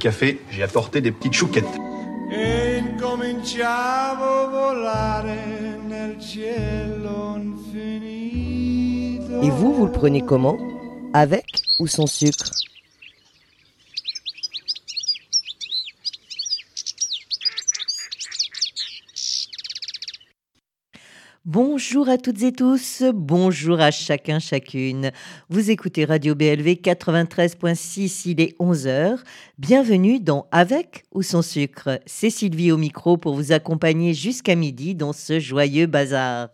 café, j'ai apporté des petites chouquettes. E incominciavo volare nel cielo infinito. Et vous le prenez comment? Avec ou sans sucre? Bonjour à toutes et tous, bonjour à chacun, chacune. Vous écoutez Radio BLV 93.6, il est 11h. Bienvenue dans Avec ou sans sucre. C'est Sylvie au micro pour vous accompagner jusqu'à midi dans ce joyeux bazar.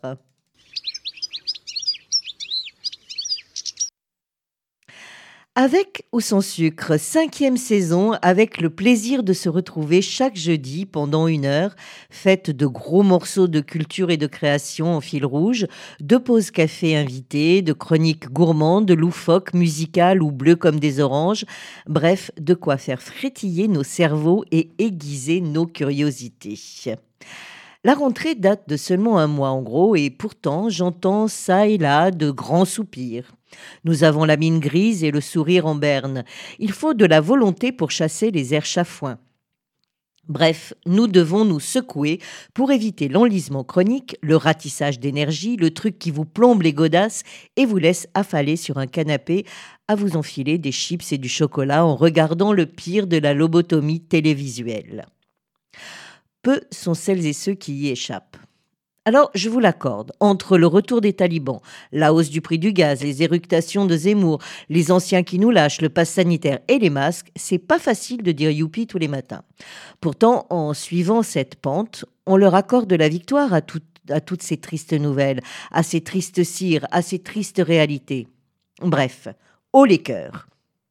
Avec ou sans sucre, 5e saison, avec le plaisir de se retrouver chaque jeudi pendant 1 heure, faite de gros morceaux de culture et de création en fil rouge, de pauses café invitées, de chroniques gourmandes, loufoques, musicales ou bleues comme des oranges, bref, de quoi faire frétiller nos cerveaux et aiguiser nos curiosités. La rentrée date de seulement 1 mois en gros et pourtant j'entends ça et là de grands soupirs. Nous avons la mine grise et le sourire en berne. Il faut de la volonté pour chasser les airs chafouins. Bref, nous devons nous secouer pour éviter l'enlisement chronique, le ratissage d'énergie, le truc qui vous plombe les godasses et vous laisse affaler sur un canapé à vous enfiler des chips et du chocolat en regardant le pire de la lobotomie télévisuelle. Peu sont celles et ceux qui y échappent. Alors, je vous l'accorde, entre le retour des talibans, la hausse du prix du gaz, les éructations de Zemmour, les anciens qui nous lâchent, le pass sanitaire et les masques, c'est pas facile de dire youpi tous les matins. Pourtant, en suivant cette pente, on leur accorde la victoire à toutes ces tristes nouvelles, à ces tristes cires, à ces tristes réalités. Bref, haut les cœurs.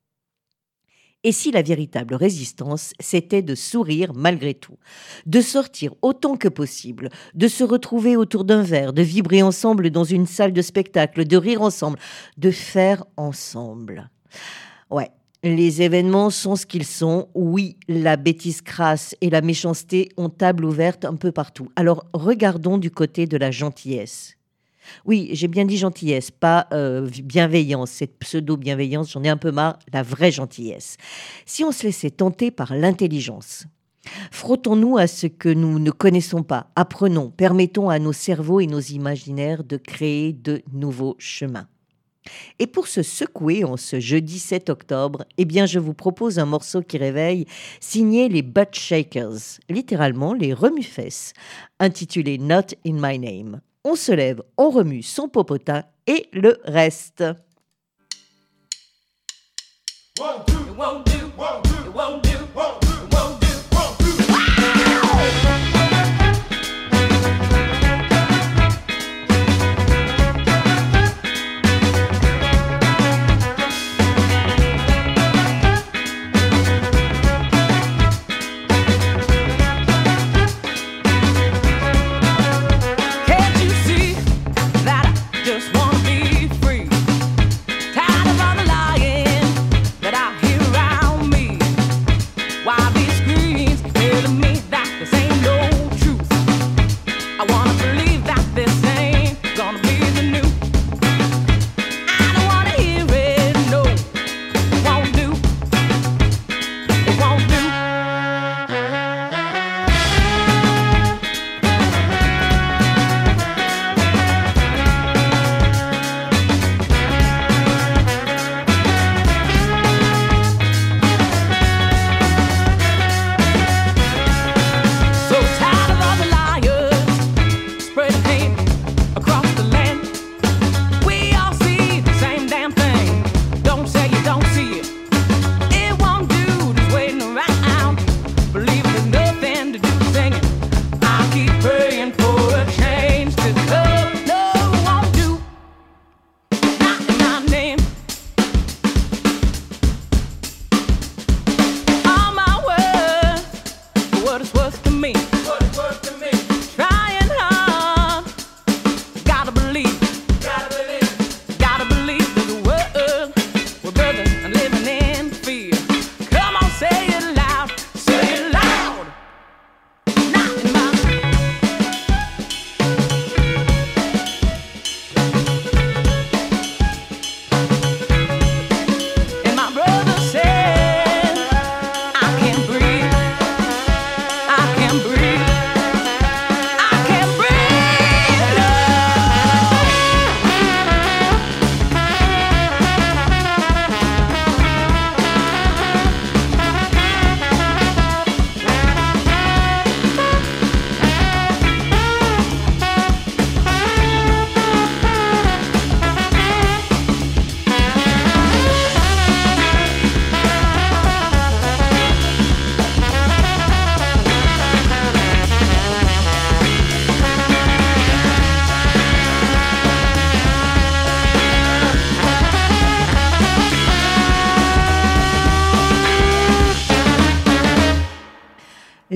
Et si la véritable résistance, c'était de sourire malgré tout, de sortir autant que possible, de se retrouver autour d'un verre, de vibrer ensemble dans une salle de spectacle, de rire ensemble, de faire ensemble. Ouais, les événements sont ce qu'ils sont. Oui, la bêtise crasse et la méchanceté ont table ouverte un peu partout. Alors regardons du côté de la gentillesse. Oui, j'ai bien dit gentillesse, pas bienveillance, cette pseudo-bienveillance, j'en ai un peu marre, la vraie gentillesse. Si on se laissait tenter par l'intelligence, frottons-nous à ce que nous ne connaissons pas, apprenons, permettons à nos cerveaux et nos imaginaires de créer de nouveaux chemins. Et pour se secouer en ce jeudi 7 octobre, eh bien je vous propose un morceau qui réveille, signé les Butt Shakers, littéralement les remue-fesses, intitulé Not in My Name. On se lève, on remue son popotin et le reste. Won't do, won't do, won't do, won't do, won't do, won't do, won't do. Can't you see that I just wanna be free? Tired of all the lying that I hear around.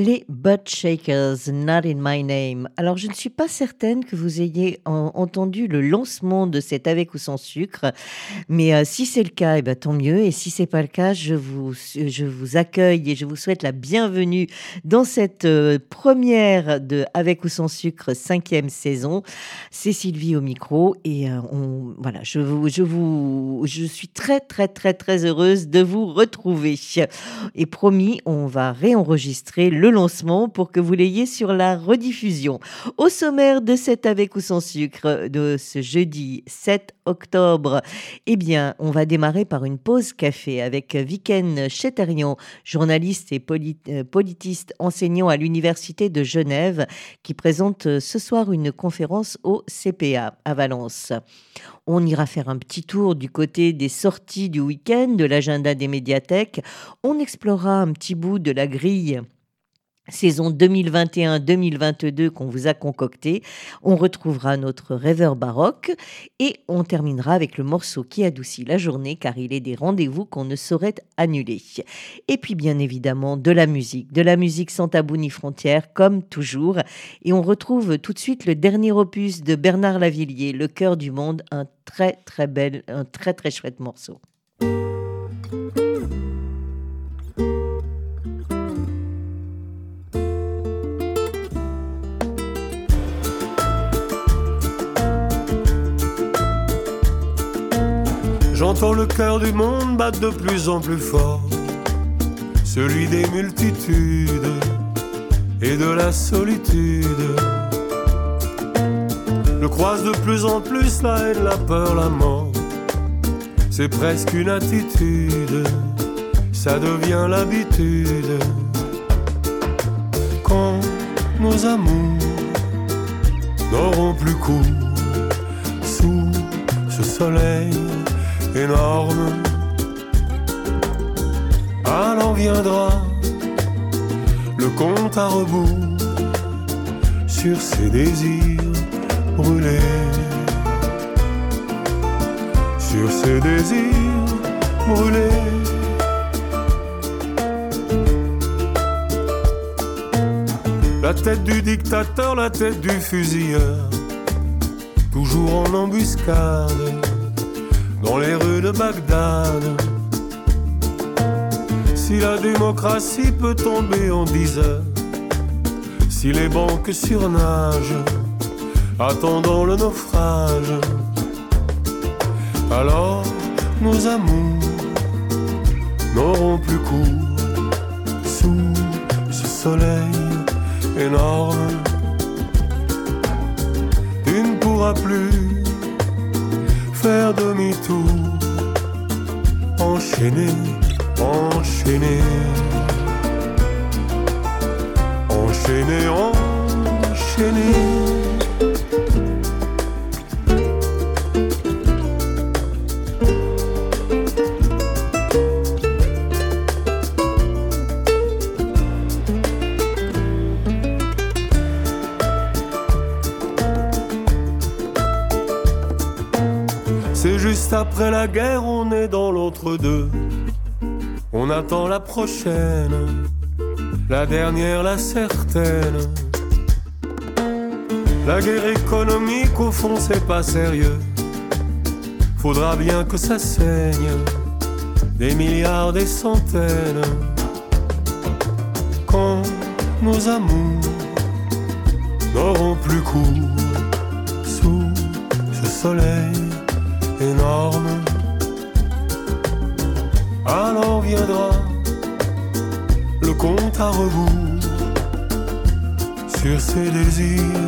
Les Butt Shakers, Not in My Name. Alors, je ne suis pas certaine que vous ayez entendu le lancement de cet Avec ou sans sucre, mais si c'est le cas, eh ben, tant mieux. Et si c'est pas le cas, je vous accueille et je vous souhaite la bienvenue dans cette première de Avec ou sans sucre 5e saison. C'est Sylvie au micro et voilà, je suis très très très très heureuse de vous retrouver. Et promis, on va réenregistrer le lancement pour que vous l'ayez sur la rediffusion. Au sommaire de cet Avec ou sans sucre de ce jeudi 7 octobre, eh bien, on va démarrer par une pause café avec Viken Chéterian, journaliste et politiste enseignant à l'Université de Genève, qui présente ce soir une conférence au CPA à Valence. On ira faire un petit tour du côté des sorties du week-end, de l'agenda des médiathèques. On explorera un petit bout de la grille saison 2021-2022 qu'on vous a concocté. On retrouvera notre rêveur baroque et on terminera avec le morceau qui adoucit la journée car il est des rendez-vous qu'on ne saurait annuler. Et puis bien évidemment de la musique sans tabou ni frontières comme toujours. Et on retrouve tout de suite le dernier opus de Bernard Lavilliers, Le cœur du monde, un très très chouette morceau. J'entends le cœur du monde battre de plus en plus fort, celui des multitudes et de la solitude. Je croise de plus en plus la haine, la peur, la mort. C'est presque une attitude, ça devient l'habitude. Quand nos amours n'auront plus cours sous ce soleil énorme, alors viendra le compte à rebours sur ces désirs brûlés, sur ces désirs brûlés. La tête du dictateur, la tête du fusilleur, toujours en embuscade dans les rues de Bagdad. Si la démocratie peut tomber en 10 heures, si les banques surnagent, attendant le naufrage, alors nos amours n'auront plus cours sous ce soleil énorme. Tu ne pourras plus faire demi-tour, enchaîner, enchaîner, enchaîner, enchaîner. Juste après la guerre, on est dans l'entre-deux. On attend la prochaine, la dernière, la certaine. La guerre économique, au fond, c'est pas sérieux. Faudra bien que ça saigne, des milliards, des centaines. Quand nos amours n'auront plus cours sous ce soleil énorme, alors viendra le compte à rebours sur ses désirs.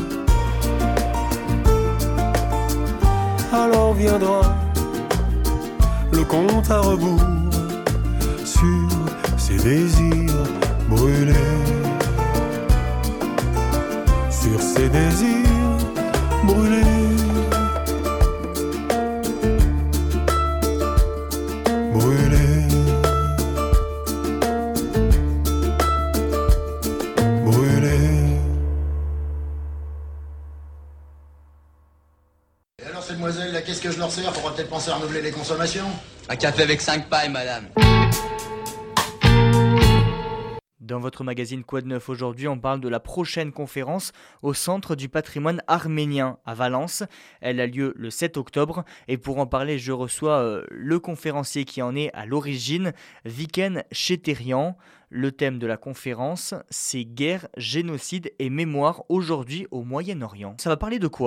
Alors viendra le compte à rebours sur ses désirs brûlés, sur ses désirs brûlés. Qu'est-ce que je leur sers? Faudra peut-être penser à renouveler les consommations. Un café avec 5 pailles, madame. Dans votre magazine Quoi de neuf aujourd'hui, on parle de la prochaine conférence au Centre du patrimoine arménien à Valence. Elle a lieu le 7 octobre et pour en parler, je reçois le conférencier qui en est à l'origine, Viken Cheterian. Le thème de la conférence, c'est guerre, génocide et mémoire aujourd'hui au Moyen-Orient. Ça va parler de quoi ?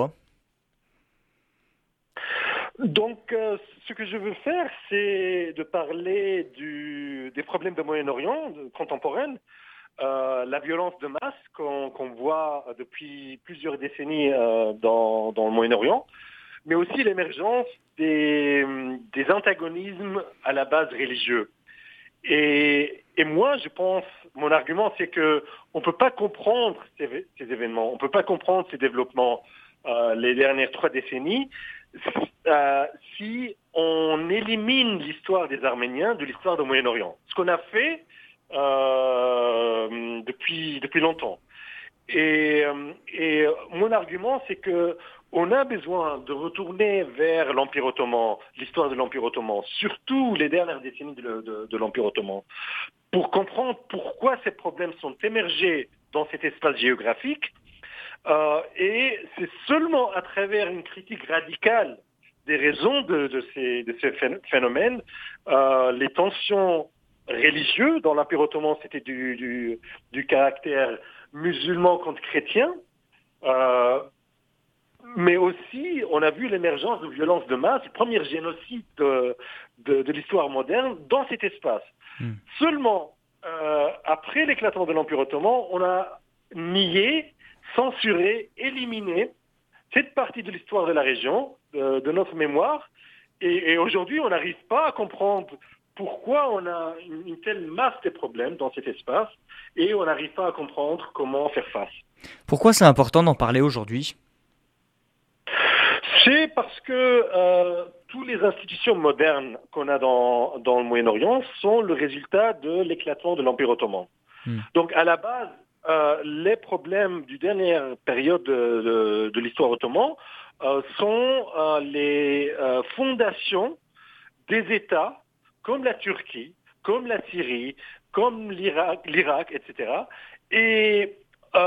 Donc, ce que je veux faire, c'est de parler des problèmes du Moyen-Orient contemporain, la violence de masse qu'on voit depuis plusieurs décennies dans le Moyen-Orient, mais aussi l'émergence des antagonismes à la base religieux. Et moi, je pense, mon argument, c'est que on peut pas comprendre ces événements, on peut pas comprendre ces développements les dernières 3 décennies si on élimine l'histoire des Arméniens de l'histoire du Moyen-Orient. Ce qu'on a fait depuis longtemps. Et mon argument, c'est que on a besoin de retourner vers l'Empire ottoman, l'histoire de l'Empire ottoman, surtout les dernières décennies de l'Empire ottoman, pour comprendre pourquoi ces problèmes sont émergés dans cet espace géographique. Et c'est seulement à travers une critique radicale des raisons de ces phénomènes, les tensions religieuses dans l'Empire ottoman, c'était du caractère musulman contre chrétien, mais aussi on a vu l'émergence de violences de masse, le premier génocide de l'histoire moderne dans cet espace. Seulement, après l'éclatement de l'Empire ottoman, on a nié, censuré, éliminé cette partie de l'histoire de la région, de notre mémoire, et aujourd'hui on n'arrive pas à comprendre pourquoi on a une telle masse de problèmes dans cet espace, et on n'arrive pas à comprendre comment faire face. Pourquoi c'est important d'en parler aujourd'hui ? C'est parce que toutes les institutions modernes qu'on a dans le Moyen-Orient sont le résultat de l'éclatement de l'Empire ottoman. Donc à la base, les problèmes du dernière période de l'histoire ottomane sont les fondations des États comme la Turquie, comme la Syrie, comme l'Irak, etc. Et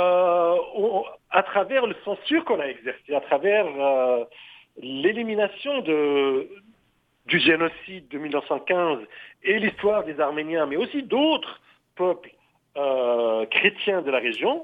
à travers le censure qu'on a exercé, à travers l'élimination du génocide de 1915 et l'histoire des Arméniens, mais aussi d'autres peuples chrétiens de la région,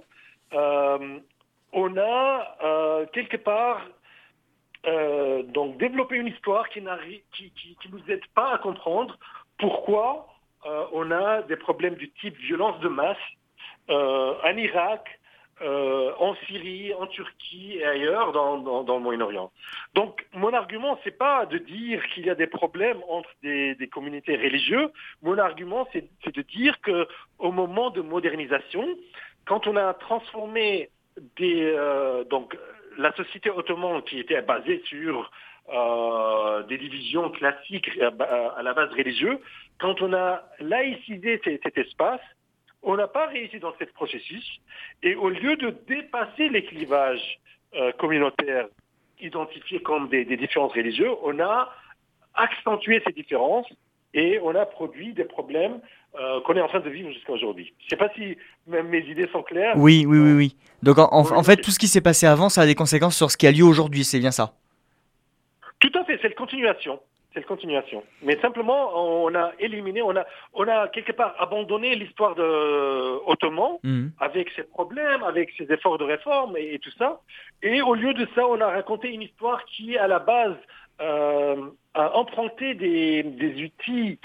on a quelque part donc développé une histoire qui nous aide pas à comprendre pourquoi on a des problèmes du type violence de masse en Irak, en Syrie, en Turquie et ailleurs dans le Moyen-Orient. Donc mon argument, c'est pas de dire qu'il y a des problèmes entre des communautés religieuses. Mon argument, c'est de dire que au moment de modernisation, quand on a transformé donc la société ottomane qui était basée sur des divisions classiques à la base religieuse, quand on a laïcisé cet espace, on n'a pas réussi dans ce processus, et au lieu de dépasser les clivages communautaires identifiés comme des différences religieuses, on a accentué ces différences et on a produit des problèmes qu'on est en train de vivre jusqu'à aujourd'hui. Je ne sais pas si mes idées sont claires. Oui. Donc en fait, tout ce qui s'est passé avant, ça a des conséquences sur ce qui a lieu aujourd'hui, c'est bien ça ? Tout à fait, c'est la continuation. Mais simplement, on a éliminé, on a quelque part abandonné l'histoire ottomane avec ses problèmes, avec ses efforts de réforme et tout ça. Et au lieu de ça, on a raconté une histoire qui, à la base, a emprunté des outils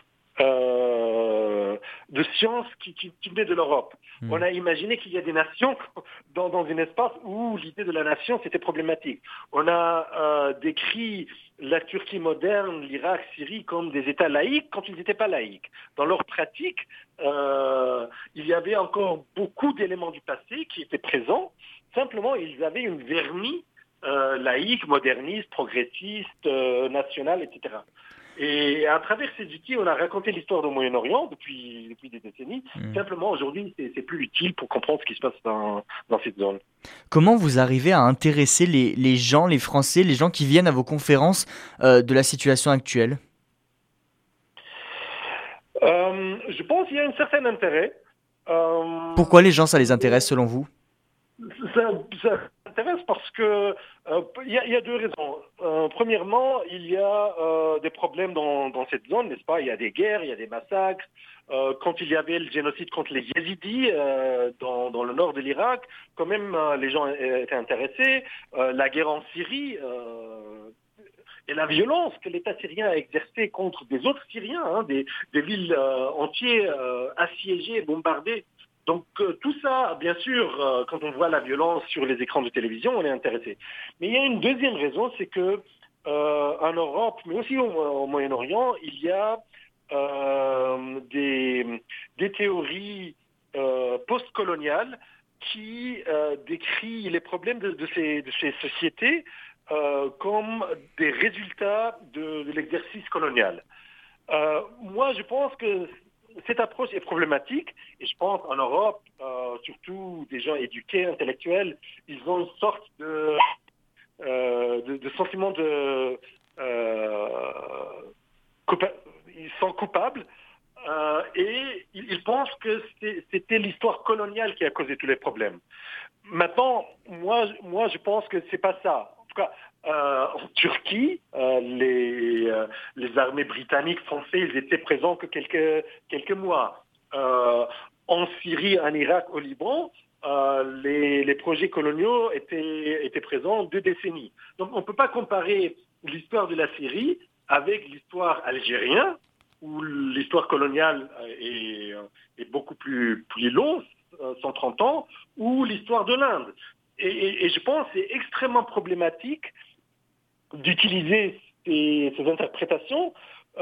de science qui venaient de l'Europe. On a imaginé qu'il y a des nations dans un espace où l'idée de la nation, c'était problématique. On a décrit la Turquie moderne, l'Irak, Syrie comme des États laïques quand ils n'étaient pas laïques. Dans leur pratique, il y avait encore beaucoup d'éléments du passé qui étaient présents. Simplement, ils avaient une vernis laïque, moderniste, progressiste, nationale, etc. Et à travers ces outils, on a raconté l'histoire du Moyen-Orient depuis des décennies. Simplement, aujourd'hui, c'est plus utile pour comprendre ce qui se passe dans cette zone. Comment vous arrivez à intéresser les gens, les Français, les gens qui viennent à vos conférences de la situation actuelle ? Je pense qu'il y a un certain intérêt. Pourquoi les gens, ça les intéresse selon vous? Ça m'intéresse parce que il y a deux raisons. Premièrement, il y a des problèmes dans cette zone, n'est-ce pas? Il y a des guerres, il y a des massacres. Quand il y avait le génocide contre les Yézidis dans le nord de l'Irak, quand même les gens étaient intéressés. La guerre en Syrie et la violence que l'État syrien a exercée contre des autres Syriens, des villes entières assiégées, bombardées. Donc tout ça, bien sûr, quand on voit la violence sur les écrans de télévision, on est intéressé. Mais il y a une deuxième raison, c'est que en Europe, mais aussi au Moyen-Orient, il y a des théories postcoloniales qui décrivent les problèmes de ces sociétés comme des résultats de l'exercice colonial. Moi, je pense que cette approche est problématique et je pense en Europe, surtout des gens éduqués, intellectuels, ils ont une sorte de sentiment ils sont coupables et ils pensent que c'était l'histoire coloniale qui a causé tous les problèmes. Maintenant, moi je pense que c'est pas ça. En tout cas, en Turquie, les armées britanniques, français, ils étaient présents que quelques mois. En Syrie, en Irak, au Liban, les projets coloniaux étaient présents 2 décennies. Donc on ne peut pas comparer l'histoire de la Syrie avec l'histoire algérienne, où l'histoire coloniale est beaucoup plus longue, 130 ans, ou l'histoire de l'Inde. Et je pense que c'est extrêmement problématique d'utiliser ces interprétations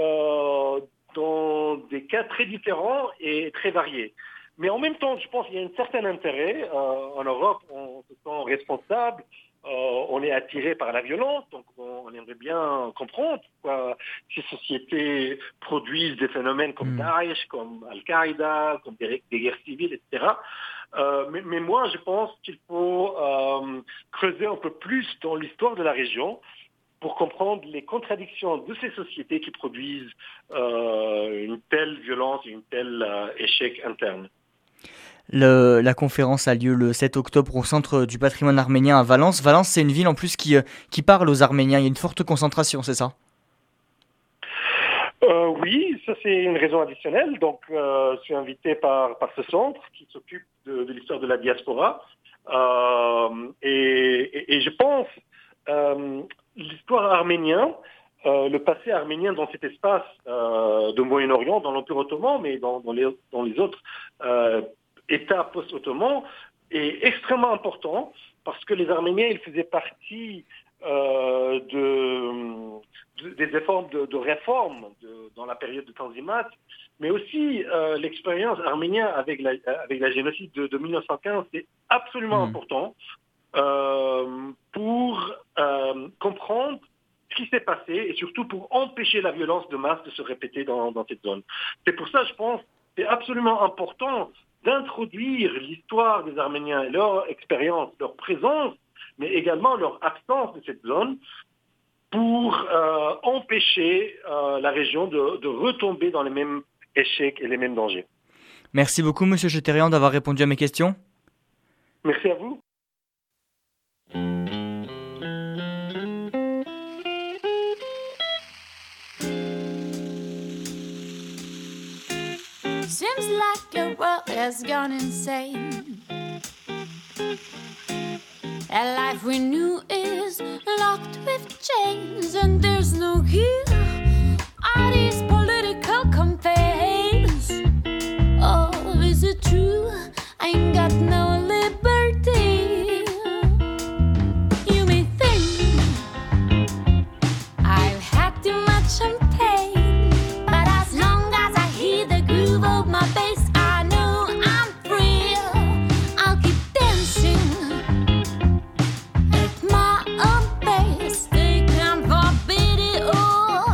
dans des cas très différents et très variés. Mais en même temps, je pense qu'il y a un certain intérêt. En Europe, on se sent responsable, on est attiré par la violence, donc on aimerait bien comprendre pourquoi ces sociétés produisent des phénomènes comme Daesh, comme Al-Qaïda, comme des guerres civiles, etc. Mais moi, je pense qu'il faut creuser un peu plus dans l'histoire de la région pour comprendre les contradictions de ces sociétés qui produisent une telle violence et une telle échec interne. La conférence a lieu le 7 octobre au Centre du patrimoine arménien à Valence. Valence, c'est une ville en plus qui parle aux Arméniens. Il y a une forte concentration, c'est ça? Oui, ça c'est une raison additionnelle. Donc, je suis invité par ce centre qui s'occupe de l'histoire de la diaspora. Et je pense l'histoire arménienne, le passé arménien dans cet espace de Moyen-Orient, dans l'Empire ottoman, mais dans les autres États post-ottomans, est extrêmement important parce que les Arméniens, ils faisaient partie des efforts de réforme dans la période de Tanzimat, mais aussi l'expérience arménienne avec la génocide de 1915, c'est absolument important pour comprendre ce qui s'est passé et surtout pour empêcher la violence de masse de se répéter dans cette zone. C'est pour ça, je pense, c'est absolument important d'introduire l'histoire des Arméniens et leur expérience, leur présence, mais également leur absence de cette zone pour empêcher la région de retomber dans les mêmes échecs et les mêmes dangers. Merci beaucoup, Monsieur Chetérian, d'avoir répondu à mes questions. Merci à vous. Seems like your world has gone insane. A life we knew is locked with chains, and there's no cure. All these political campaigns. Oh, is it true? I ain't got no liberty. You may think I've had too much champagne, but as long as I hear the groove of my bass, I know I'm free. I'll keep dancing at my own pace. They can't forbid it all.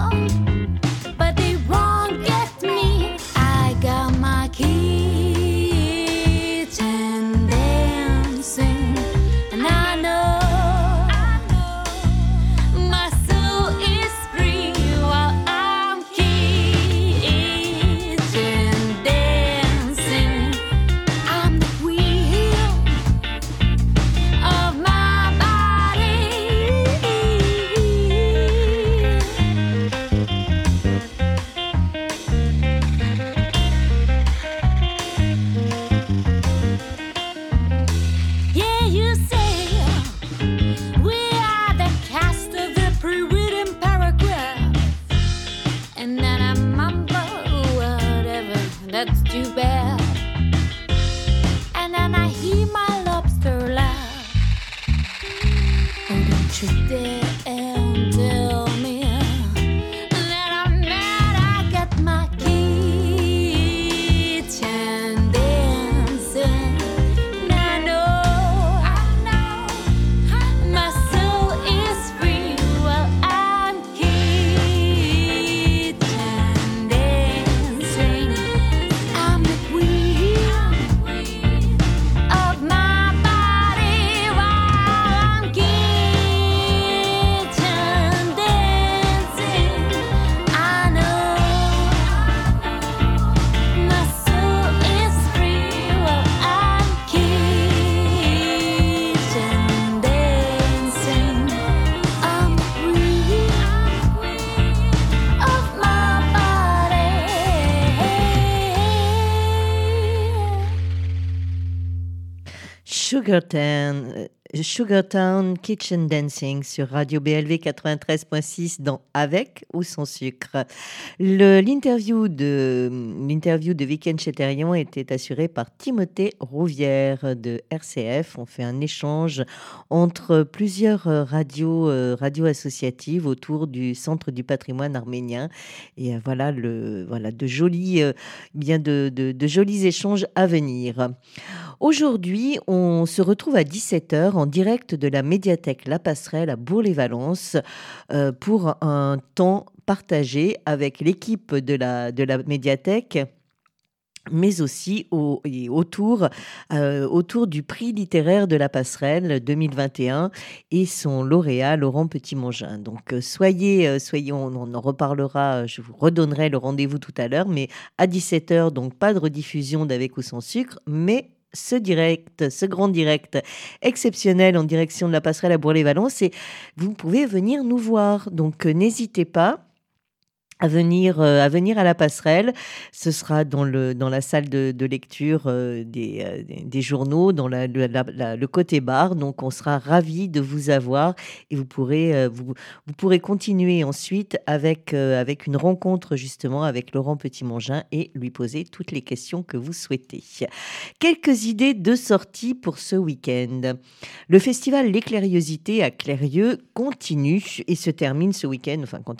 Sugartown Kitchen Dancing sur Radio BLV 93.6 dans Avec ou sans sucre. L'interview de Week-end chez Thérion était assurée par Timothée Rouvière de RCF. On fait un échange entre plusieurs radios associatives autour du Centre du patrimoine arménien. Et de jolis échanges à venir. Aujourd'hui, on se retrouve à 17h en direct de la médiathèque La Passerelle à Bourg-les-Valences pour un temps partagé avec l'équipe de la médiathèque, mais aussi autour du prix littéraire de La Passerelle 2021 et son lauréat Laurent Petit-Mangin. Donc soyez, on en reparlera, je vous redonnerai le rendez-vous tout à l'heure, mais à 17h, donc pas de rediffusion d'Avec ou sans sucre, mais ce grand direct exceptionnel en direction de La Passerelle à Bourg-les-Valences, et vous pouvez venir nous voir. Donc n'hésitez pas à venir à La Passerelle. Ce sera dans la salle de lecture des journaux, dans le côté bar. Donc on sera ravis de vous avoir, et vous pourrez continuer ensuite avec une rencontre justement avec Laurent Petit-Mangin et lui poser toutes les questions que vous souhaitez. Quelques idées de sortie pour ce week-end. Le festival L'Éclairiosité à Clérieux continue et se termine ce week-end.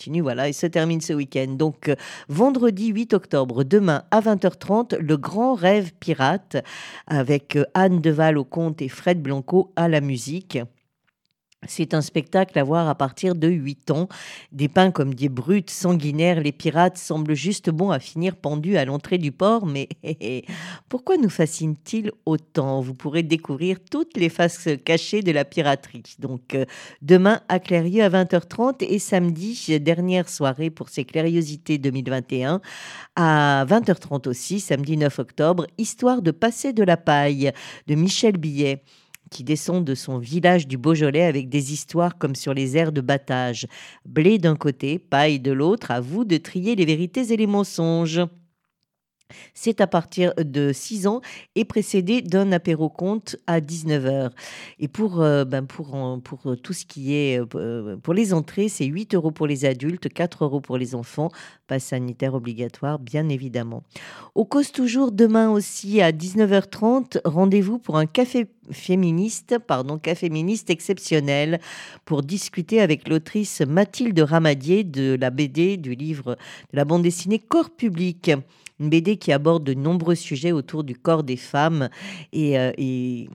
Donc, vendredi 8 octobre, demain à 20h30, le Grand Rêve Pirate avec Anne Deval au conte et Fred Blanco à la musique. C'est un spectacle à voir à partir de 8 ans. Dépeints comme des brutes sanguinaires, les pirates semblent juste bons à finir pendus à l'entrée du port. Mais pourquoi nous fascine-t-il autant ? Vous pourrez découvrir toutes les faces cachées de la piraterie. Donc, demain à Clérieux à 20h30 et samedi, dernière soirée pour ces Clériosités 2021, à 20h30 aussi, samedi 9 octobre, Histoire de passer de la paille de Michel Billet, qui descend de son village du Beaujolais avec des histoires comme sur les aires de battage. Blé d'un côté, paille de l'autre, à vous de trier les vérités et les mensonges. C'est à partir de 6 ans et précédé d'un apéro-conte à 19h. Et pour tout ce qui est pour les entrées, c'est 8 € pour les adultes, 4 € pour les enfants, passe sanitaire obligatoire bien évidemment. Au Cause Toujours, demain aussi à 19h30, rendez-vous pour un café féministe exceptionnel pour discuter avec l'autrice Mathilde Ramadier de la BD, du livre de la bande dessinée Corps Public. Une BD qui aborde de nombreux sujets autour du corps des femmes et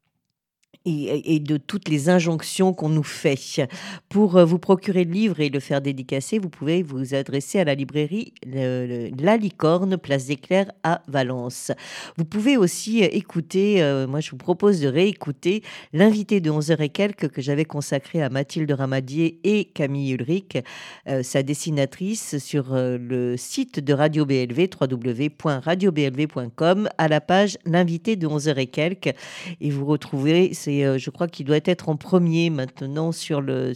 de toutes les injonctions qu'on nous fait. Pour vous procurer le livre et le faire dédicacer, vous pouvez vous adresser à la librairie La Licorne, place des Clercs à Valence. Vous pouvez aussi écouter, moi je vous propose de réécouter l'invité de 11h et quelques que j'avais consacré à Mathilde Ramadier et Camille Ulrich, sa dessinatrice, sur le site de Radio BLV, www.radioblv.com, à la page l'invité de 11h et quelques, et vous retrouverez je crois qu'il doit être en premier maintenant sur la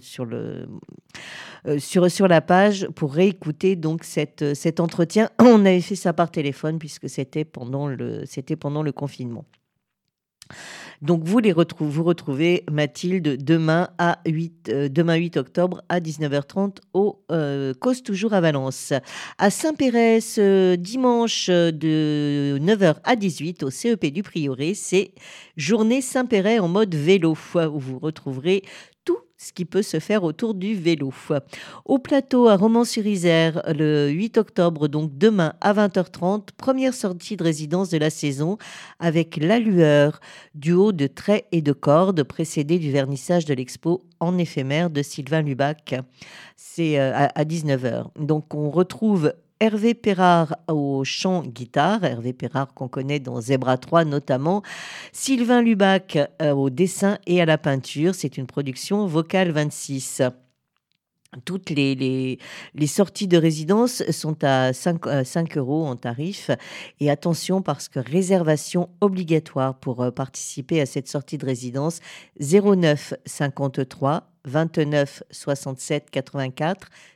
page pour réécouter donc cet entretien. On avait fait ça par téléphone puisque c'était pendant le confinement. Donc vous retrouvez Mathilde demain 8 octobre à 19h30 au Cause Toujours à Valence. À Saint-Péret, ce dimanche de 9h à 18h au CEP du Prieuré, c'est Journée Saint-Péret en mode vélo, où vous retrouverez tout ce qui peut se faire autour du vélo. Au plateau à Romans-sur-Isère, le 8 octobre, donc demain à 20h30, première sortie de résidence de la saison avec La Lueur, duo de traits et de cordes, précédé du vernissage de l'expo en éphémère de Sylvain Lubac. C'est à 19h. Donc on retrouve Hervé Perrard au chant guitare, Hervé Perrard qu'on connaît dans Zebra 3 notamment, Sylvain Lubac au dessin et à la peinture, c'est une production Vocal 26. Toutes les sorties de résidence sont à 5 € en tarif. Et attention, parce que réservation obligatoire pour participer à cette sortie de résidence, 09 53 29 67 84,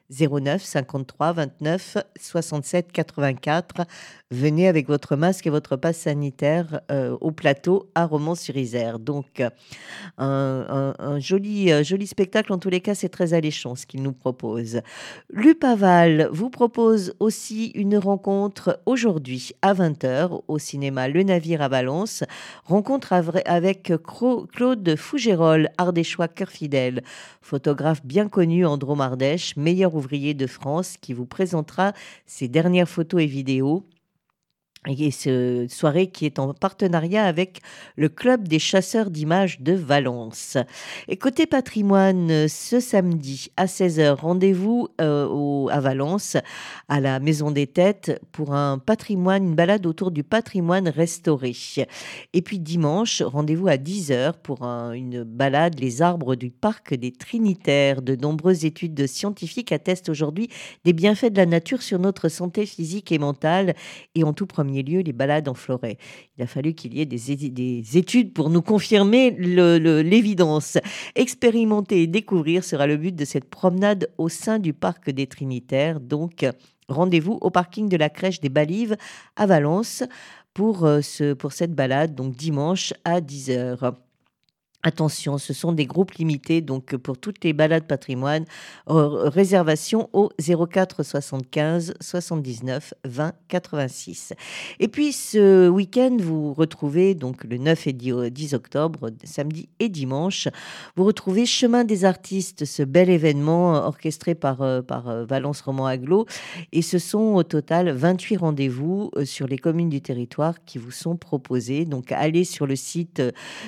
09 53 29 67 84. Venez avec votre masque et votre passe sanitaire au plateau à Romans-sur-Isère. Donc, un joli spectacle. En tous les cas, c'est très alléchant ce qu'il nous propose. L'UPAVAL vous propose aussi une rencontre aujourd'hui à 20h au cinéma Le Navire à Valence. Rencontre avec Claude Fougérol, ardéchois cœur fidèle, photographe bien connu en Drôme-Ardèche, meilleur ouvrier de France, qui vous présentera ses dernières photos et vidéos. Et cette soirée qui est en partenariat avec le Club des chasseurs d'images de Valence. Et côté patrimoine, ce samedi à 16h, rendez-vous à Valence, à la Maison des Têtes, pour une balade autour du patrimoine restauré. Et puis dimanche, rendez-vous à 10h pour une balade Les arbres du parc des Trinitaires. De nombreuses études scientifiques attestent aujourd'hui des bienfaits de la nature sur notre santé physique et mentale, et en tout premier lieu les balades en forêt. Il a fallu qu'il y ait des études pour nous confirmer l'évidence. Expérimenter et découvrir sera le but de cette promenade au sein du parc des Trinitaires. Donc, rendez-vous au parking de la crèche des Balives à Valence pour cette balade, donc dimanche à 10h. Attention, ce sont des groupes limités, donc pour toutes les balades patrimoine, réservation au 04 75 79 20 86. Et puis ce week-end, vous retrouvez donc le 9 et 10 octobre, samedi et dimanche, vous retrouvez Chemin des artistes, ce bel événement orchestré par Valence Romans Agglo, et ce sont au total 28 rendez-vous sur les communes du territoire qui vous sont proposés. Donc allez sur le site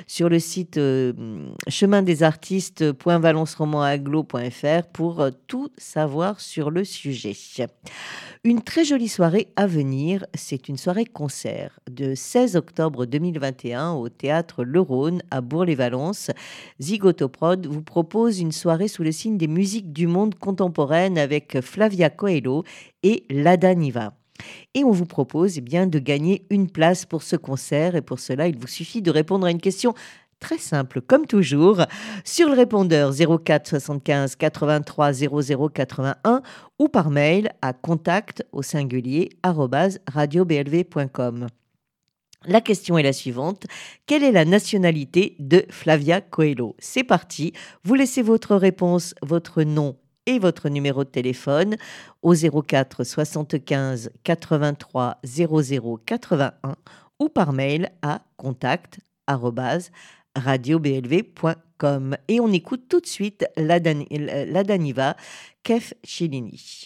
chemindesartistes.valenceromansagglo.fr pour tout savoir sur le sujet. Une très jolie soirée à venir, c'est une soirée concert de 16 octobre 2021 au théâtre Le Rhône à Bourg-les-Valence. Zigotoprod vous propose une soirée sous le signe des musiques du monde contemporaine avec Flavia Coelho et Lada Niva. Et on vous propose de gagner une place pour ce concert, et pour cela il vous suffit de répondre à une question très simple, comme toujours, sur le répondeur 04 75 83 00 81 ou par mail à contact@radioblv.com. La question est la suivante. Quelle est la nationalité de Flavia Coelho ? C'est parti. Vous laissez votre réponse, votre nom et votre numéro de téléphone au 04 75 83 00 81 ou par mail à contact@radioblv.com. Et on écoute tout de suite Lada Niva, Kef Chilini.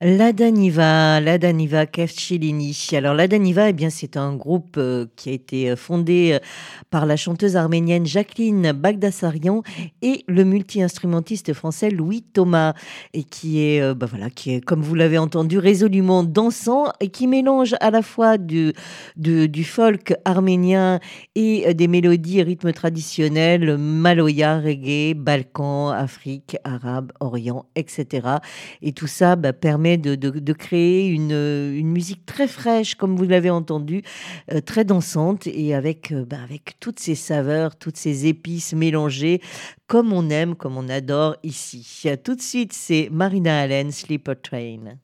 Ladaniva Kefchilini. Alors Ladaniva, eh bien, c'est un groupe qui a été fondé par la chanteuse arménienne Jacqueline Bagdasarian et le multi-instrumentiste français Louis Thomas, et qui est, comme vous l'avez entendu, résolument dansant et qui mélange à la fois du folk arménien et des mélodies et rythmes traditionnels, maloya, reggae, Balkan, Afrique, arabe, Orient, etc. Et tout ça permet de créer une musique très fraîche, comme vous l'avez entendu, très dansante et avec toutes ces saveurs, toutes ces épices mélangées, comme on aime, comme on adore ici. Tout de suite, c'est Marina Allen, Sleeper Train.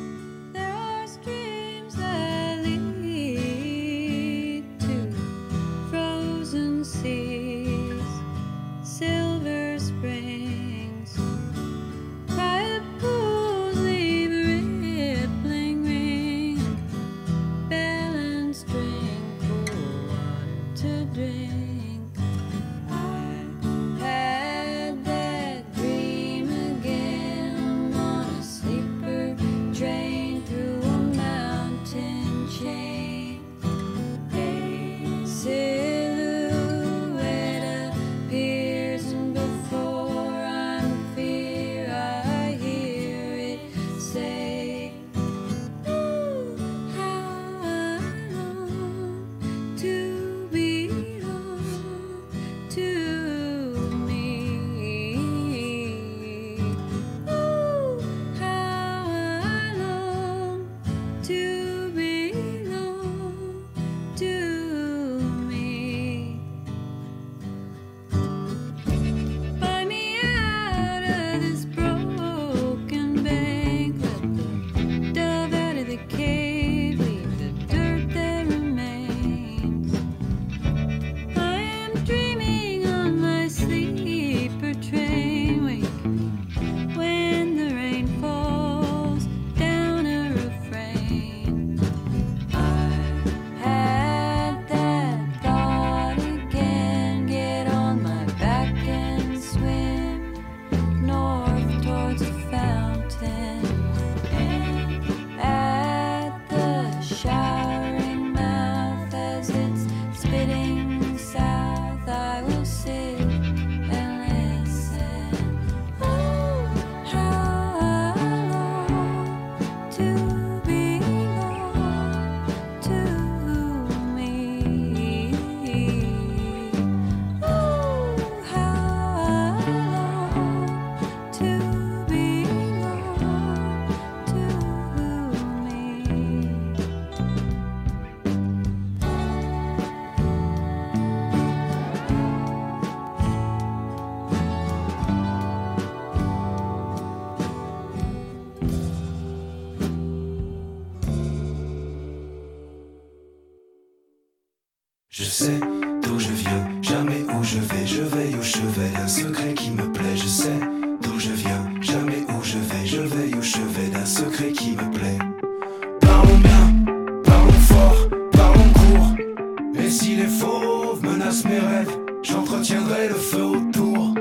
Je sais d'où je viens, jamais où je veille au chevet d'un secret qui me plaît. Je sais d'où je viens, jamais où je veille au chevet d'un secret qui me plaît. Parlons bien, parlons fort, parlons court. Et si les fauves menacent mes rêves, j'entretiendrai le feu autour.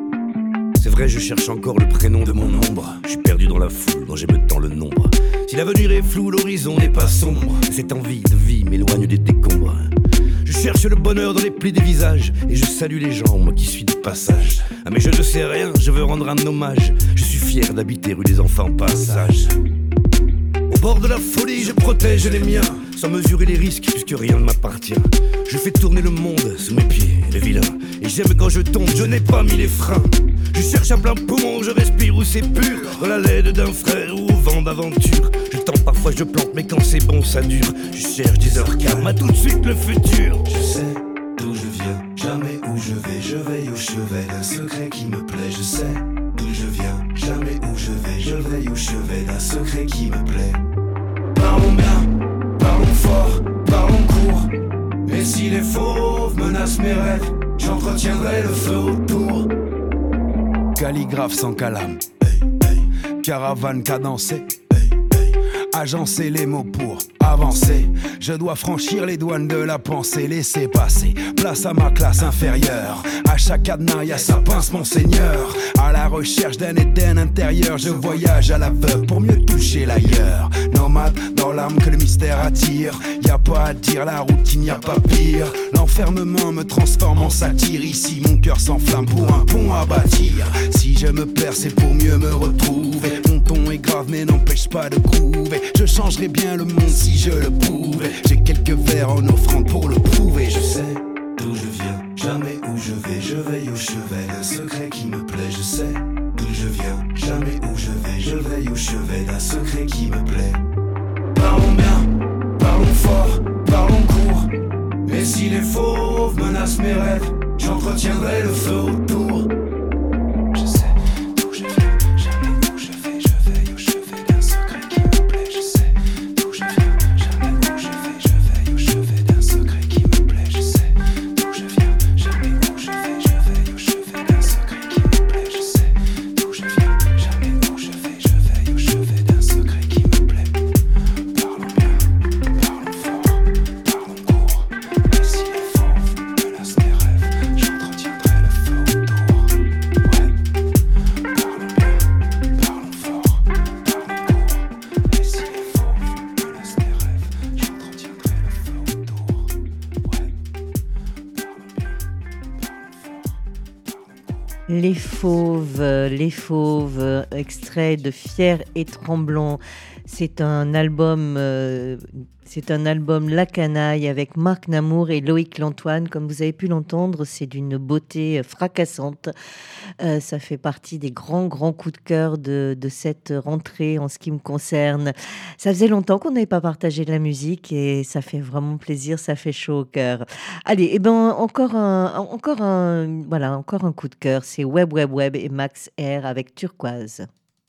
C'est vrai, je cherche encore le prénom de mon ombre. Je suis perdu dans la foule dont j'aime tant le nombre. Si l'avenir est flou, l'horizon n'est pas sombre. Cette envie de vie m'éloigne des décombres. Je cherche le bonheur dans les plis des visages. Et je salue les gens, moi qui suis de passage. Ah mais je ne sais rien, je veux rendre un hommage. Je suis fier d'habiter rue des Enfants Passage. Au bord de la folie, je protège les miens, sans mesurer les risques puisque rien ne m'appartient. Je fais tourner le monde sous mes pieds, les vilains. Et j'aime quand je tombe, je n'ai pas mis les freins. Je cherche à plein poumon, je respire où c'est pur. Dans la laide d'un frère ou au vent d'aventure. Je tente, parfois je plante, mais quand c'est bon ça dure. Je cherche des heures calmes, à tout de suite le futur. Je sais d'où je viens, jamais où je veille au chevet d'un secret qui me plaît. Je sais d'où je viens, jamais où je veille au chevet d'un secret qui me plaît. Parlons bien, parlons fort, parlons court. Et si les fauves menacent mes rêves, j'entretiendrai le feu autour. Calligraphe sans calame, caravane cadencée, agencer les mots pour m'avancer. Je dois franchir les douanes de la pensée, laisser passer, place à ma classe inférieure. À chaque cadenas y'a sa pince monseigneur. À la recherche d'un Éden intérieur, je voyage à l'aveugle pour mieux toucher l'ailleurs. Nomade dans l'âme que le mystère attire. Y a pas à dire, la routine y a pas pire. L'enfermement me transforme en satire. Ici mon cœur s'enflamme pour un pont à bâtir. Si je me perds c'est pour mieux me retrouver. Mon ton est grave mais n'empêche pas de couver. Je changerais bien le monde si je le pouvais. J'ai quelques vers en offrande pour le prouver. Je sais d'où je viens, jamais où je vais. Je veille au chevet, le secret qui me plaît. Je sais d'où je viens, jamais où je vais. Je veille au chevet d'un secret qui me plaît. Parlons bien, parlons fort, parlons court. Et si les fauves menacent mes rêves, j'entretiendrai le feu autour. Je sais d'où je viens, jamais où je vais. Je veille au chevet d'un secret qui me plaît. Je sais d'où je viens, jamais où je vais. Je veille au chevet d'un secret qui me plaît. Je sais d'où je viens, jamais où je vais. Je veille au chevet d'un secret qui me plaît. Je sais d'où je viens, jamais où je vais. Je veille au chevet d'un secret qui me plaît. Parlons bien, parlons fort, parlons court. Et si les fauves menacent mes rêves, j'entretiendrai le feu autour. Ouais, parlons bien, parlons fort, parlons court. Et si les fauves menacent mes rêves, j'entretiendrai le feu autour. Ouais, parlons bien, Les Fauves, extrait de Fier et Tremblant. C'est un album La Canaille avec Marc Namour et Loïc Lantoine. Comme vous avez pu l'entendre, c'est d'une beauté fracassante. Ça fait partie des grands coups de cœur de cette rentrée en ce qui me concerne. Ça faisait longtemps qu'on n'avait pas partagé de la musique et ça fait vraiment plaisir, ça fait chaud au cœur. Allez, encore un coup de cœur. C'est Web et Max Air avec Turquoise.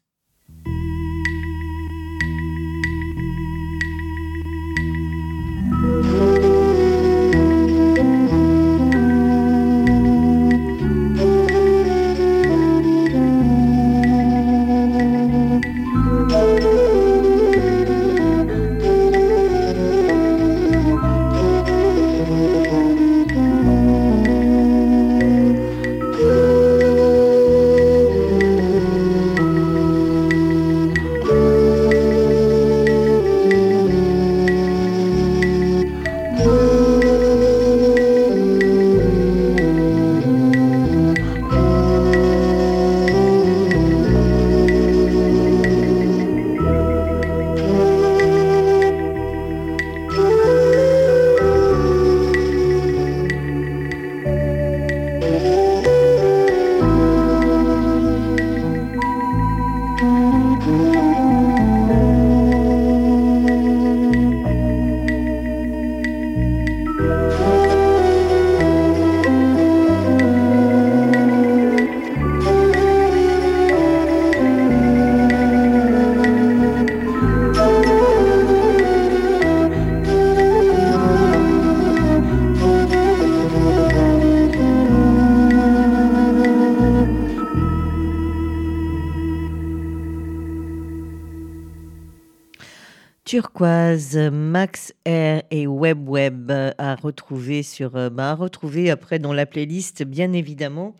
Turquoise, Max Air et Web à retrouver après dans la playlist, bien évidemment.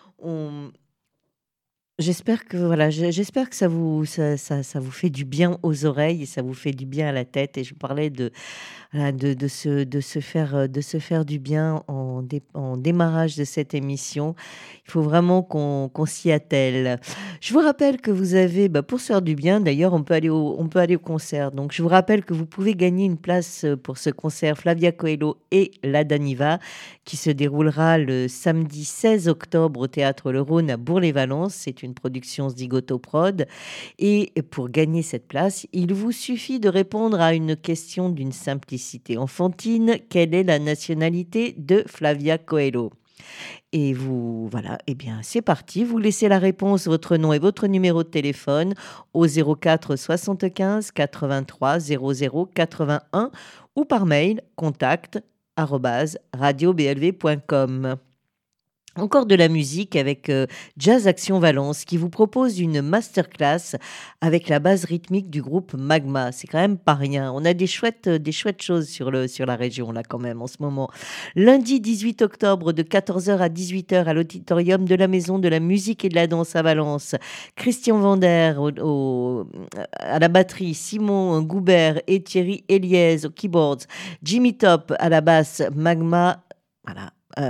J'espère que ça vous fait du bien aux oreilles et ça vous fait du bien à la tête. Et je parlais de se faire du bien en démarrage de cette émission. Il faut vraiment qu'on s'y attelle. Je vous rappelle que vous avez, pour se faire du bien, d'ailleurs, on peut aller au concert. Donc, je vous rappelle que vous pouvez gagner une place pour ce concert Flavia Coelho et La Daniva qui se déroulera le samedi 16 octobre au Théâtre Le Rhône à Bourg-les-Valences. C'est une production Zigoto Prod. Et pour gagner cette place, il vous suffit de répondre à une question d'une simplicité enfantine. Quelle est la nationalité de Flavia Coelho ? Et c'est parti. Vous laissez la réponse, votre nom et votre numéro de téléphone au 04 75 83 00 81 ou par mail contact@radioblv.com. Encore de la musique avec Jazz Action Valence qui vous propose une masterclass avec la base rythmique du groupe Magma. C'est quand même pas rien. On a des chouettes choses sur la région là quand même en ce moment. Lundi 18 octobre de 14h à 18h à l'auditorium de la Maison de la Musique et de la Danse à Valence. Christian Vander à la batterie, Simon Goubert et Thierry Eliès aux keyboards, Jimmy Top à la basse, Magma. Voilà.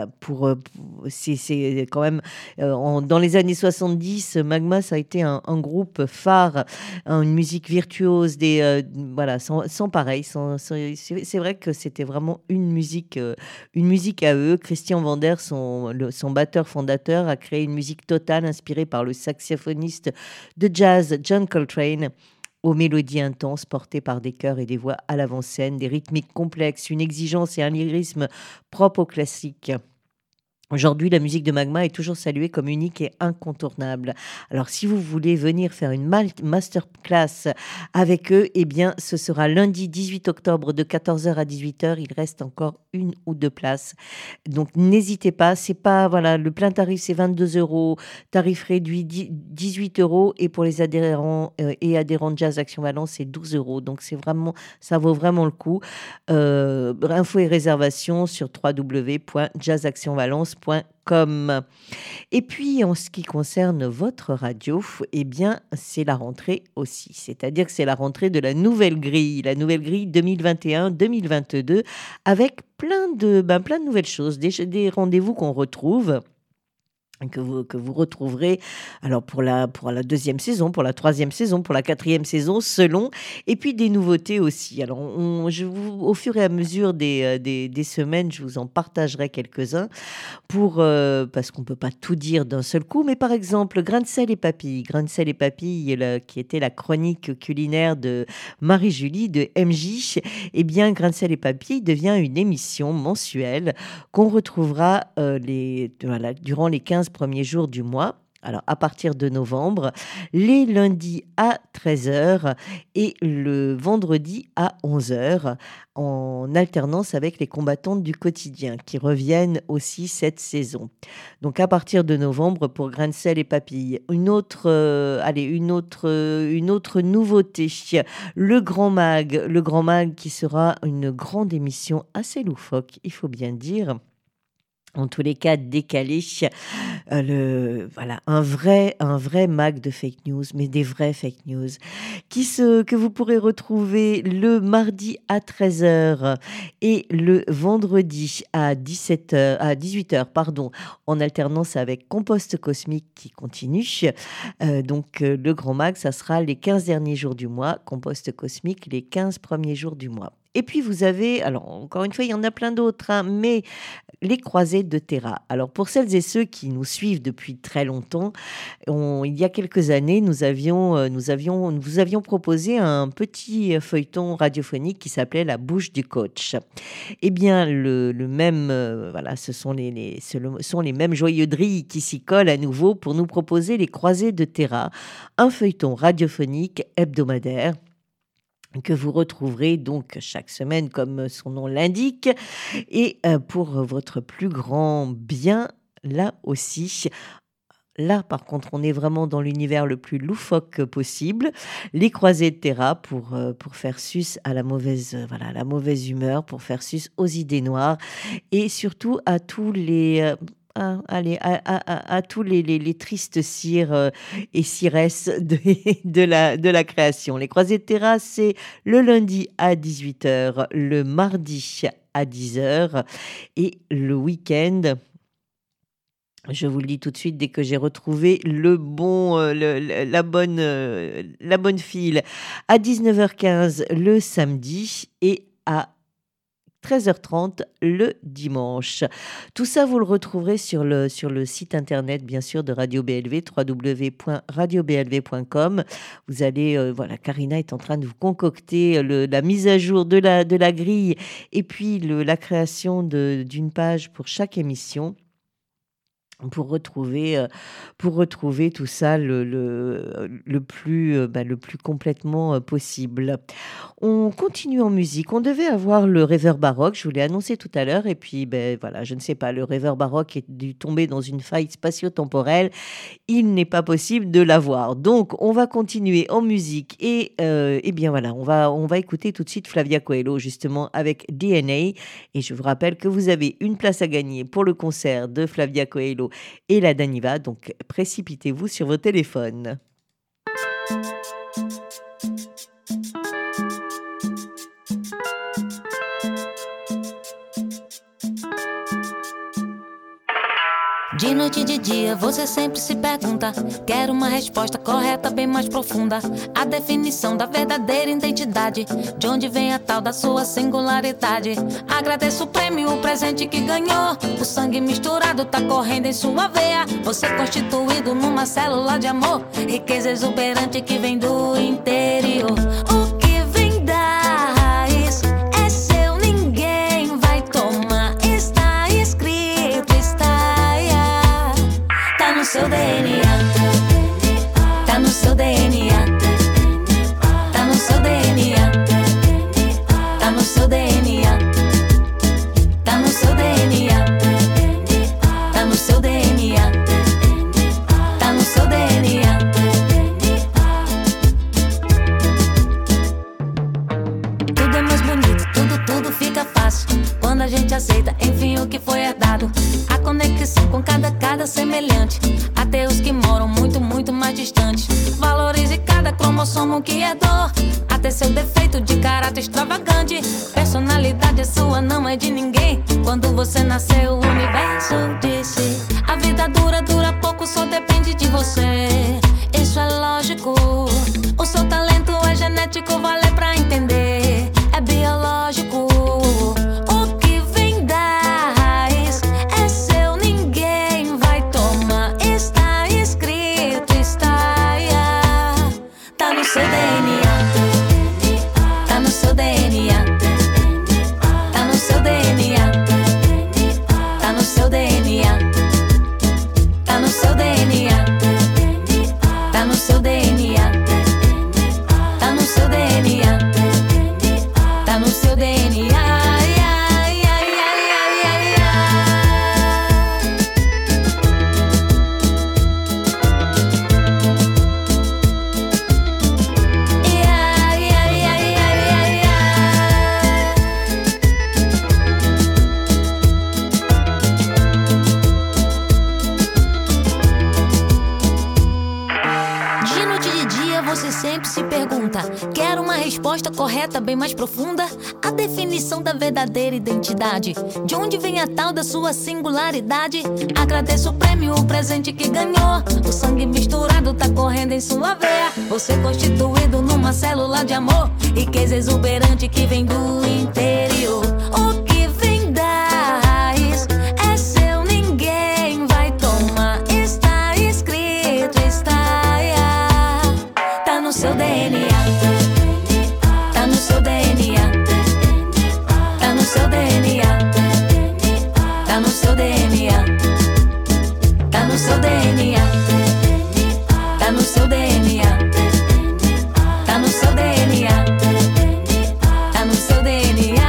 C'est quand même dans les années 70, Magma ça a été un groupe phare, une musique virtuose, voilà, sans pareil. C'est vrai que c'était vraiment une musique à eux. Christian Vander, son batteur fondateur, a créé une musique totale inspirée par le saxophoniste de jazz John Coltrane, aux mélodies intenses portées par des chœurs et des voix à l'avant-scène, des rythmiques complexes, une exigence et un lyrisme propre au classique. Aujourd'hui, la musique de Magma est toujours saluée comme unique et incontournable. Alors, si vous voulez venir faire une masterclass avec eux, eh bien, ce sera lundi 18 octobre de 14h à 18h. Il reste encore 1 ou 2 places. Donc, n'hésitez pas. C'est pas, voilà, le plein tarif, c'est 22 €. Tarif réduit, 18 €. Et pour les adhérents et adhérents de Jazz Action Valence, c'est 12 €. Donc, ça vaut vraiment le coup. Infos et réservations sur www.jazzactionvalence.com. Et puis, en ce qui concerne votre radio, eh bien, c'est la rentrée aussi. C'est-à-dire que c'est la rentrée de la nouvelle grille 2021-2022, avec plein de nouvelles choses, des rendez-vous qu'on retrouve. Que vous retrouverez alors pour la deuxième saison, pour la troisième saison, pour la quatrième saison, selon, et puis des nouveautés aussi. Alors au fur et à mesure des semaines, je vous en partagerai quelques-uns parce qu'on peut pas tout dire d'un seul coup, mais par exemple Grain de sel et papilles, qui était la chronique culinaire de Marie-Julie de MJ, eh bien Grain de sel et papilles devient une émission mensuelle qu'on retrouvera durant les 15 premiers jours du mois. Alors, à partir de novembre, les lundis à 13h et le vendredi à 11h, en alternance avec les combattantes du quotidien qui reviennent aussi cette saison. Donc, à partir de novembre, pour Grain de sel et papilles, une autre nouveauté, le Grand Mag qui sera une grande émission assez loufoque, il faut bien dire. En tous les cas, décalé, un vrai mag de fake news, mais des vraies fake news, que vous pourrez retrouver le mardi à 13h et le vendredi à 18h, en alternance avec Compost Cosmique qui continue. Donc, le Grand Mag, ça sera les 15 derniers jours du mois, Compost Cosmique les 15 premiers jours du mois. Et puis vous avez, alors encore une fois, il y en a plein d'autres, mais les croisées de Terra. Alors pour celles et ceux qui nous suivent depuis très longtemps, il y a quelques années, nous vous avions proposé un petit feuilleton radiophonique qui s'appelait La bouche du coach. Eh bien, ce sont les mêmes joyeuderies qui s'y collent à nouveau pour nous proposer les croisées de Terra, un feuilleton radiophonique hebdomadaire que vous retrouverez donc chaque semaine, comme son nom l'indique, et pour votre plus grand bien, là aussi. Là, par contre, on est vraiment dans l'univers le plus loufoque possible. Les croisées de Terra pour faire sus à la mauvaise humeur, pour faire sus aux idées noires, et surtout à tous les... à tous les tristes cires et ciresses de la création. Les croisées de Terra, c'est le lundi à 18h, le mardi à 10h et le week-end. Je vous le dis tout de suite dès que j'ai retrouvé la bonne file. À 19h15 le samedi et à 13h30 le dimanche. Tout ça, vous le retrouverez sur le site internet, bien sûr, de Radio BLV, www.radioblv.com. Vous allez, Karina est en train de vous concocter la mise à jour de la grille et puis la création d'une page pour chaque émission. pour retrouver tout ça le plus complètement possible. On continue en musique. On devait avoir le rêveur baroque, je vous l'ai annoncé tout à l'heure, et puis voilà, je ne sais pas, le rêveur baroque est dû tomber dans une faille spatio-temporelle. Il n'est pas possible de l'avoir. Donc, on va continuer en musique et bien voilà, on va écouter tout de suite Flavia Coelho justement avec DNA. Et je vous rappelle que vous avez une place à gagner pour le concert de Flavia Coelho et la Daniva, donc précipitez-vous sur vos téléphones. De noite e de dia você sempre se pergunta. Quero uma resposta correta, bem mais profunda. A definição da verdadeira identidade. De onde vem a tal da sua singularidade. Agradeço o prêmio, o presente que ganhou. O sangue misturado tá correndo em sua veia. Você constituído numa célula de amor. Riqueza exuberante que vem do interior. O que vem da raiz é seu, ninguém vai tomar. Está escrito, está no seu DNA, tá no seu DNA, tá no seu DNA, tá no seu DNA, tá no seu DNA, tá no seu DNA, tá no seu DNA. Tudo é mais bonito, tudo fica fácil quando a gente aceita, enfim, o que foi herdado. A conexão com cada semelhante. Até os que moram muito mais distantes. Valorize cada cromossomo que é dor. Até seu defeito de caráter extravagante. Personalidade é sua, não é de ninguém. Quando você nasceu, o universo disse: a vida dura pouco, só depende de você. Isso é lógico. O seu talento é genético, vale pra entender. É biológico. Seu DNA, tá no seu DNA, tá no seu DNA, tá no seu DNA, tá no seu DNA, tá no seu DNA, tá no seu DNA, tá no seu DNA. Sempre se pergunta, quero uma resposta correta, bem mais profunda. A definição da verdadeira identidade. De onde vem a tal da sua singularidade? Agradeço o prêmio, o presente que ganhou. O sangue misturado tá correndo em sua veia. Você constituído numa célula de amor. Riqueza exuberante que vem do interior. O que vem da raiz é seu, ninguém vai tomar. Está escrito, está no seu DNA, tá no seu DNA, tá no seu DNA, tá no seu DNA, tá no seu DNA, tá no seu DNA, tá no seu DNA, tá no seu DNA.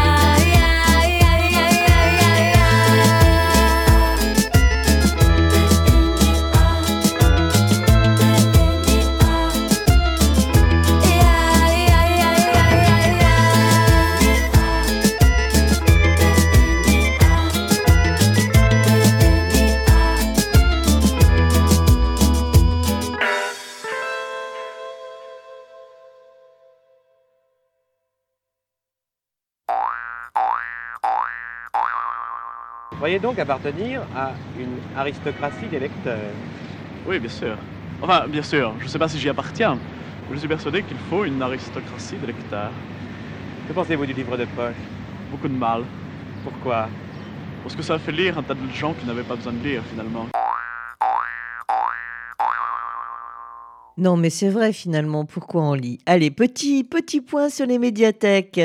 Croyez donc appartenir à une aristocratie des lecteurs. Oui, bien sûr. Enfin, bien sûr, je ne sais pas si j'y appartiens, mais je suis persuadé qu'il faut une aristocratie des lecteurs. Que pensez-vous du livre de poche? Beaucoup de mal. Pourquoi? Parce que ça fait lire un tas de gens qui n'avaient pas besoin de lire, finalement. Non, mais c'est vrai finalement, pourquoi on lit? Allez, petit point sur les médiathèques.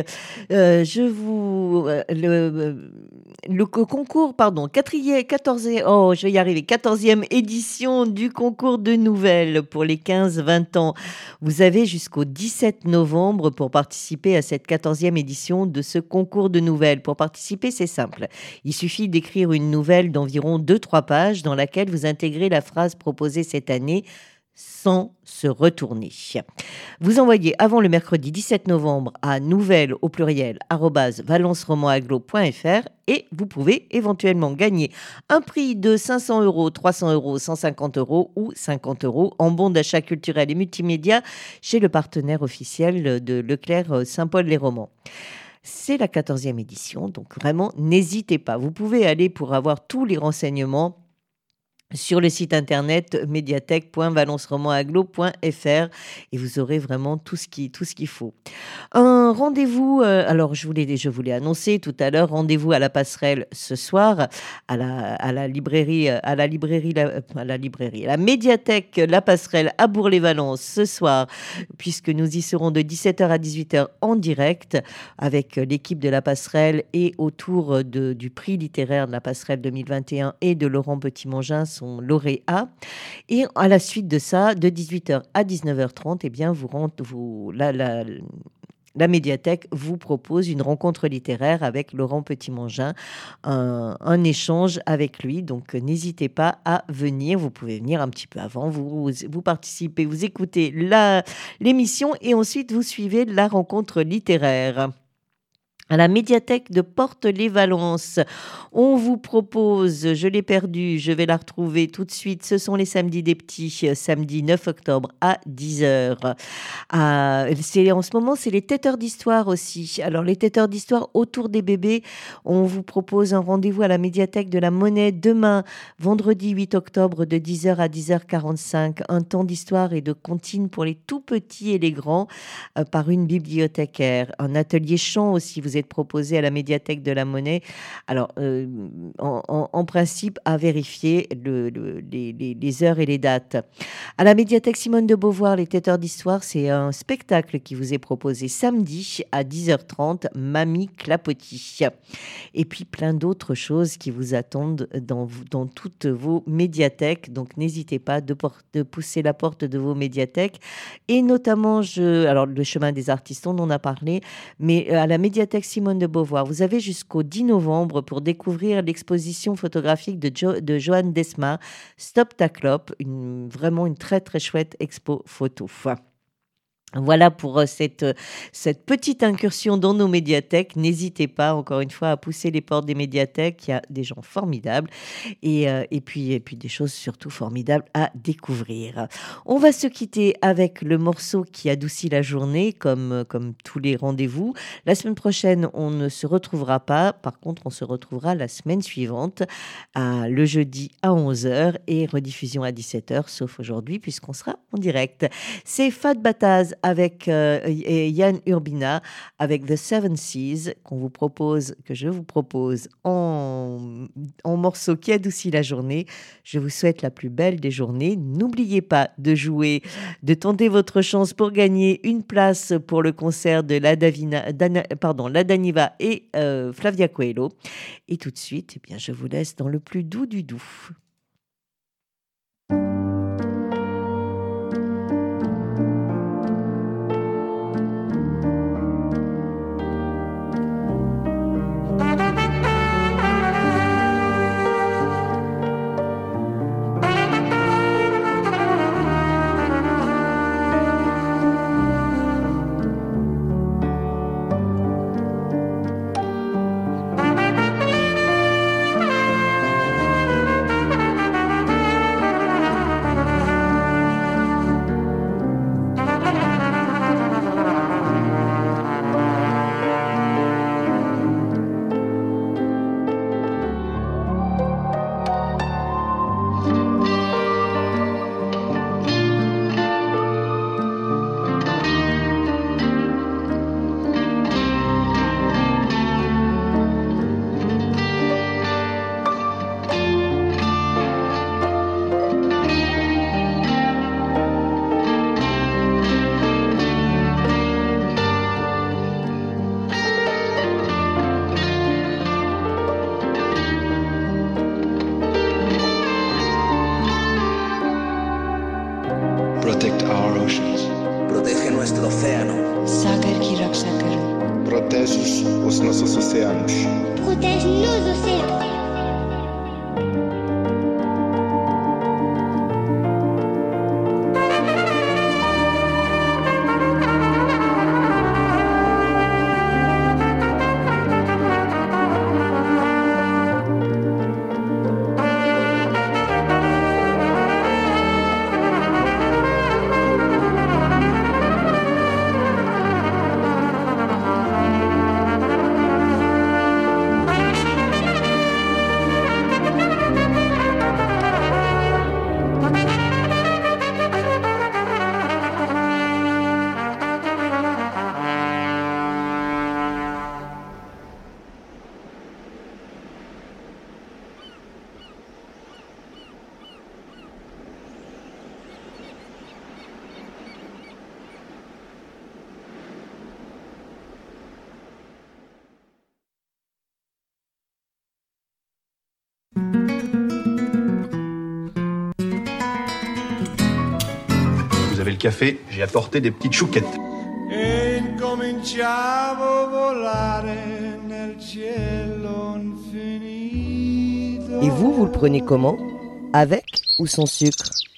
Le concours, pardon, 14e, oh, je vais y arriver, 14e édition du concours de nouvelles pour les 15-20 ans. Vous avez jusqu'au 17 novembre pour participer à cette 14e édition de ce concours de nouvelles. Pour participer, c'est simple. Il suffit d'écrire une nouvelle d'environ 2-3 pages dans laquelle vous intégrez la phrase proposée cette année sans se retourner. Vous envoyez avant le mercredi 17 novembre à nouvelles au pluriel @valenceromanaglo.fr et vous pouvez éventuellement gagner un prix de 500 €, 300 €, 150 € ou 50 € en bon d'achat culturel et multimédia chez le partenaire officiel de Leclerc Saint-Paul-les-Romans. C'est la 14e édition, donc vraiment n'hésitez pas. Vous pouvez aller pour avoir tous les renseignements sur le site internet médiathèque.valenceromanaglo.fr et vous aurez vraiment tout ce qu'il faut. Un rendez-vous, alors je voulais annoncer tout à l'heure, rendez-vous à la Passerelle ce soir à la médiathèque La Passerelle à Bourg-les-Valences ce soir, puisque nous y serons de 17h à 18h en direct avec l'équipe de La Passerelle et autour du prix littéraire de La Passerelle 2021 et de Laurent Petit-Mangin, son lauréat. Et à la suite de ça, de 18h à 19h30, eh bien, la médiathèque vous propose une rencontre littéraire avec Laurent Petit-Mangin, un échange avec lui. Donc, n'hésitez pas à venir. Vous pouvez venir un petit peu avant. Vous participez, vous écoutez l'émission et ensuite vous suivez la rencontre littéraire. À la médiathèque de Porte-les-Valences, on vous propose, je l'ai perdue, je vais la retrouver tout de suite, ce sont les samedis des petits, samedi 9 octobre à 10h. En ce moment, c'est les têteurs d'histoire aussi. Alors, les têteurs d'histoire autour des bébés, on vous propose un rendez-vous à la médiathèque de la Monnaie demain, vendredi 8 octobre de 10h à 10h45. Un temps d'histoire et de comptine pour les tout petits et les grands par une bibliothécaire. Un atelier chant aussi, vous êtes proposé à la médiathèque de la Monnaie. Alors, en principe, à vérifier les heures et les dates. À la médiathèque Simone de Beauvoir, les têteurs d'histoire, c'est un spectacle qui vous est proposé samedi à 10h30, Mamie Clapotis. Et puis, plein d'autres choses qui vous attendent dans toutes vos médiathèques. Donc, n'hésitez pas de pousser la porte de vos médiathèques. Et notamment, alors, le chemin des artistes, on en a parlé, mais à la médiathèque Simone de Beauvoir, vous avez jusqu'au 10 novembre pour découvrir l'exposition photographique de Johan Desma, Stop ta clope, vraiment une très très chouette expo photo. Voilà pour cette petite incursion dans nos médiathèques. N'hésitez pas, encore une fois, à pousser les portes des médiathèques. Il y a des gens formidables et puis des choses surtout formidables à découvrir. On va se quitter avec le morceau qui adoucit la journée, comme tous les rendez-vous. La semaine prochaine, on ne se retrouvera pas. Par contre, on se retrouvera la semaine suivante, le jeudi à 11h et rediffusion à 17h, sauf aujourd'hui, puisqu'on sera en direct. C'est Fat Bataz avec Yann Urbina, avec The Seven Seas, que je vous propose en morceau qui adoucit la journée. Je vous souhaite la plus belle des journées. N'oubliez pas de jouer, de tenter votre chance pour gagner une place pour le concert de La Daniva et Flavia Coelho. Et tout de suite, eh bien, je vous laisse dans le plus doux du doux. oceans. Protege nuestro océano. Protege os nossos oceanos. Protège nos océans. Vous avez le café, j'ai apporté des petites chouquettes. E incominciavo a volare nel cielo infinito. Et vous le prenez comment? Avec ou sans sucre?